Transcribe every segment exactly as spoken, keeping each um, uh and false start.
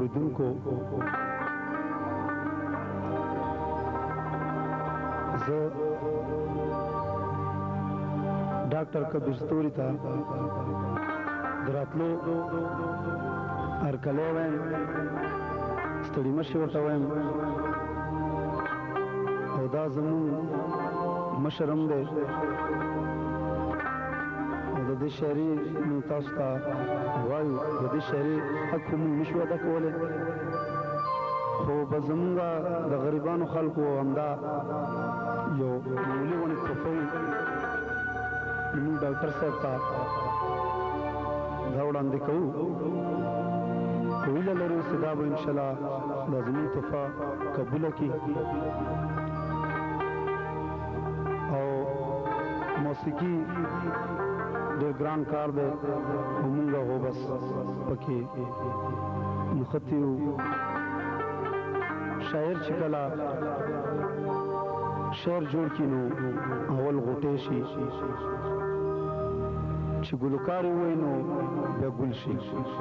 اوریدونکو زه ډاکټر کبیر ستوري ته د راتلو هرکلی وایم، ستړي مه شئ ورته وایم، او دا زموږ مشر هم دی او د دې شاعري موږ تاسو ته وایو، د دې شاعري حق خو موږ نشو ادا کولی، خو به زموږ د غریبانو خلکو همدا یو معمولي غوندې تحفه وي، نو موږ ډاکټر صاحب ته دا وړاندې کوو، هیله لرو چې دا به انشاءالله دا زموږ تحفه قبوله کړي او موسیقي ډېر ګران کار دی او موږ هو بس پکې نښتي یو. شاعر چې کله شعر جوړ کړي نو اول غوټې شي، چې ګلوکار ووایي نو بیا ګل شي.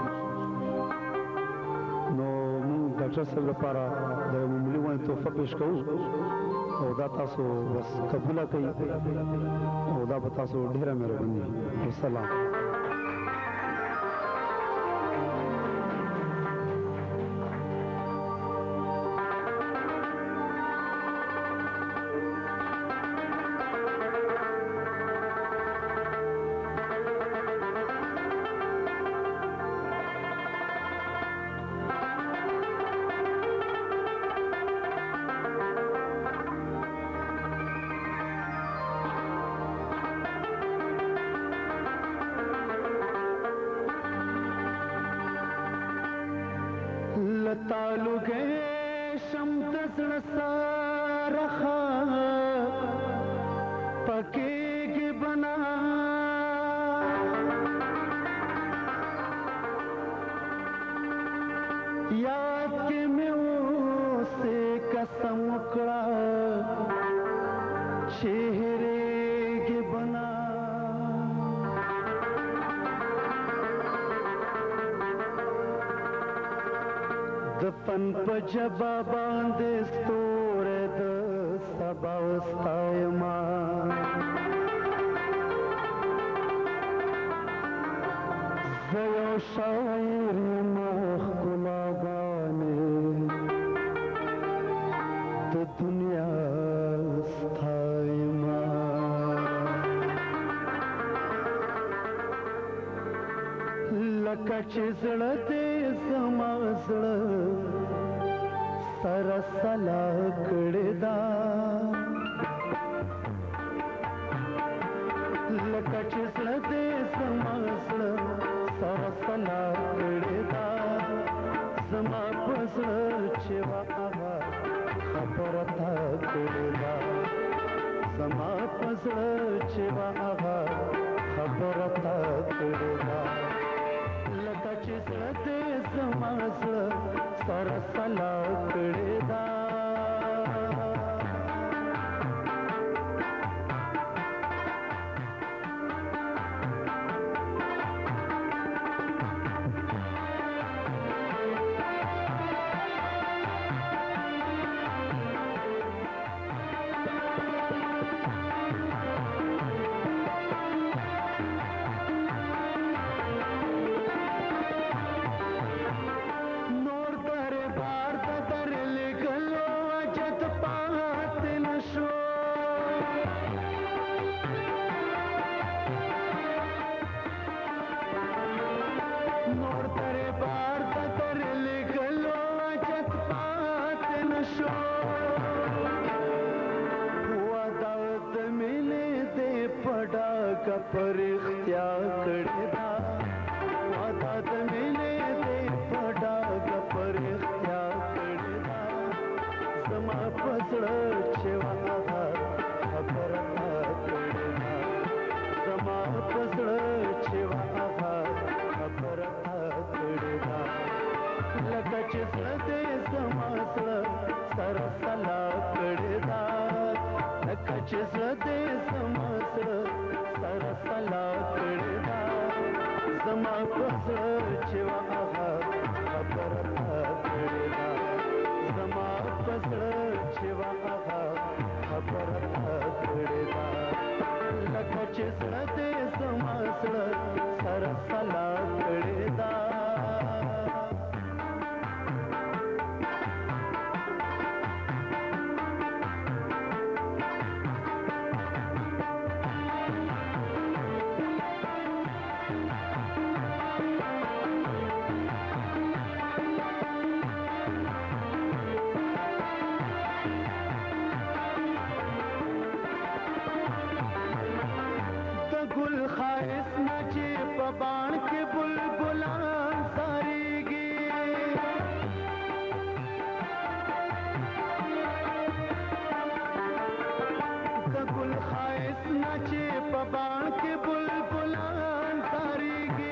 نو موږ ډاکټر صاحب لپاره د یو معمولي غوندې تحفه پیش کوو او دا تاسو بس قبوله کوئ او دا به تاسو ډېره مهرباني وي. والسلام. तालु गए शमत रखा पकेगी बना याद के में से कसम उकड़ा चेहरे के बना दफन पर जबा बांधे स्तोरे द सबा उस्तायमा जयो शायर मखुला गाने तो दुनिया उस्तायमा लका चिजड़ दे समा सरसला कड़दा लका चिजड़ दे समा सरसला कड़दा समा पसड़ चिवा खबर था कड़दा समा पसड़ चिवा खबर था कड़दा लका चिजड़ दे समा सरसला कड़दा पर इख्तियार कड़दा वादा द मिले दे पड़ा पर इख्तियार कड़दा समा पसड़ चिवा खबर था कड़दा समा पसड़ चिवा खबर था कड़दा लगा चिसड़ दे समा सरसला कड़दा लगा चिसड़ दे समा सरसला कड़दा समा पसड़ चिवा खबर था पबाण के बुलबुलान सारीगी कगुल खाइस नाचे पबाण के बुलबुलान सारीगी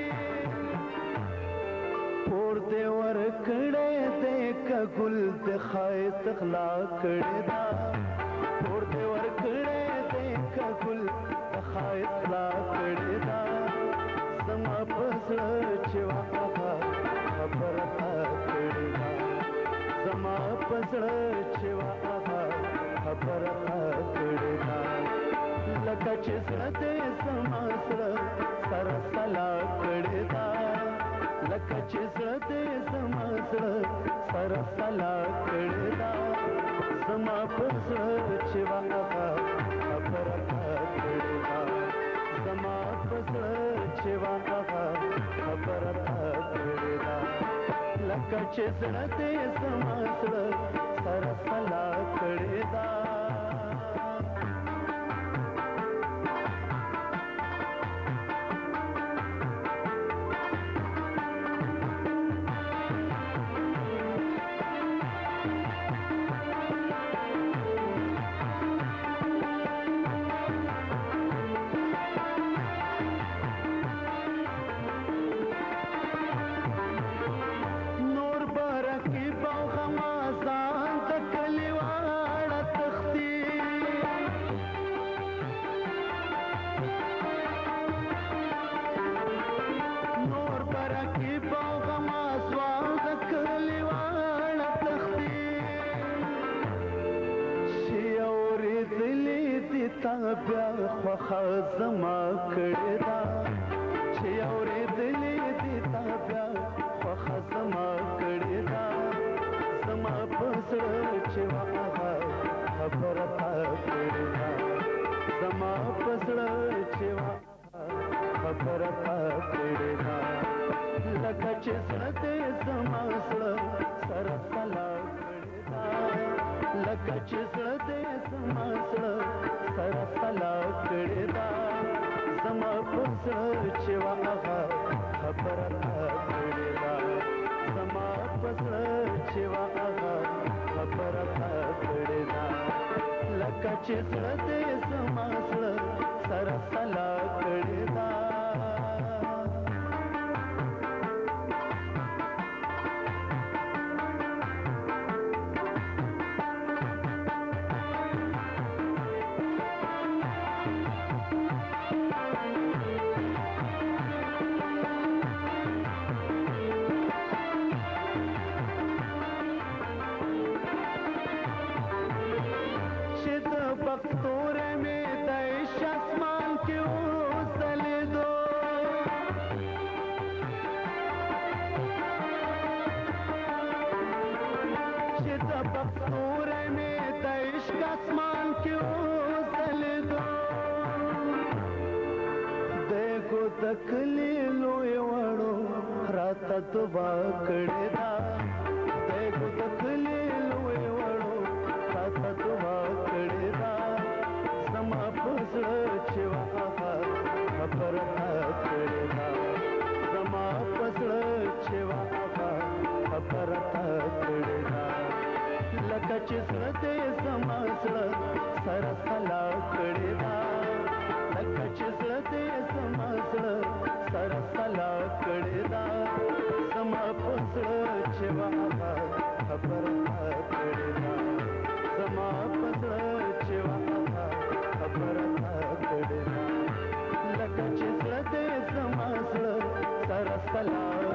पोर देवर कड़े दे कगुल दे खाइस खला कड़े दा पोर देवर कड़े दे कगुल दे खाइस खला कड़े दा समा पसड़ चिवा खबर था कड़े दा समा पसड़ चिवा खबर था कड़े दा लका चिसते समासड़ सरसला कड़े दा लका चिसते समासड़ सरसला कड़े दा समा पसड़ चिवा खबर था कड़े दा समा पसड़ चिवा खबर था कड़े दा लका चिसते समासड़ सरसला कड़े दा بیا خوخه زما کړې ده چې اورېدلې دې تا بیا خوخه زما کړې ده زما په زړه چې هغه خبره تا کړې ده زما په زړه چې خبره تا کړې ده لکه چې زړه دې زما زړه سره سلا کړې ده لکه چې زړه دې زما زړه سره سلا کړې ده زما په زړه چې هغه خبره تا کړې ده زما په زړه چې هغه خبره تا کړې ده لکه چې زړه دې زما زړه سره سلا کړې ده पख्तोरे में दैश आसमान के उजले दो शिदा पख्तोरे में दैश आसमान के उजले दो देखो तकली लोए वड़ो रात दुबा कड़े दा देखो तकली लोए वड़ो रात दुबा कड़े दा समा पसड़ चिवा खबर था कड़े दा समा पसड़ चिवा खबर था कड़े दा लका चिसते समासड़ सरसला कड़े दा लका चिसते समासड़ सरसला कड़े दा समा पसड़ चिवा खबर था कड़े दा समा पसड़ चिवा खबर था कड़े दा लका चिसते समासड़ सरसला